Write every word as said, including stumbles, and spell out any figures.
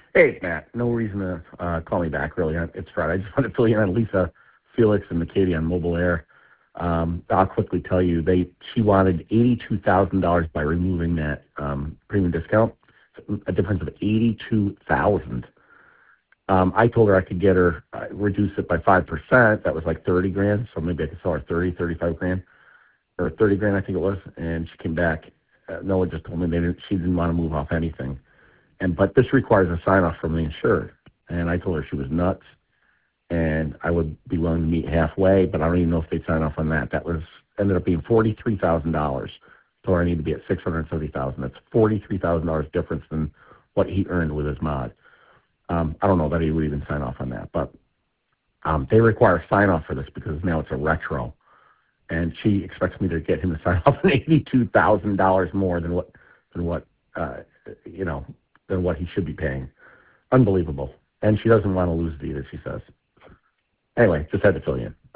Hey, Matt. No reason to uh, call me back, really. It's Friday. I just want to fill you in on Lisa, Felix, and McKady on Mobile Air. Um, I'll quickly tell you, they she wanted eighty-two thousand dollars by removing that um, premium discount, a difference of eighty-two thousand dollars. Um, I told her I could get her, uh, reduce it by five percent. That was like thirty grand, so maybe I could sell her thirty, thirty-five grand, or thirty grand, I think it was. And she came back. Uh, Noah just told me they didn't, she didn't want to move off anything. And but this requires a sign off from the insured. And I told her she was nuts, and I would be willing to meet halfway, but I don't even know if they'd sign off on that. That was ended up being forty three thousand dollars. So I need to be at six hundred thirty thousand. That's forty three thousand dollars difference than what he earned with his mod. Um, I don't know that he would even sign off on that, but um, they require a sign off for this because now it's a retro, and she expects me to get him to sign off on eighty two thousand dollars more than what than what uh, you know than what he should be paying. Unbelievable. And she doesn't want to lose it either, she says. Anyway, just had to fill you in.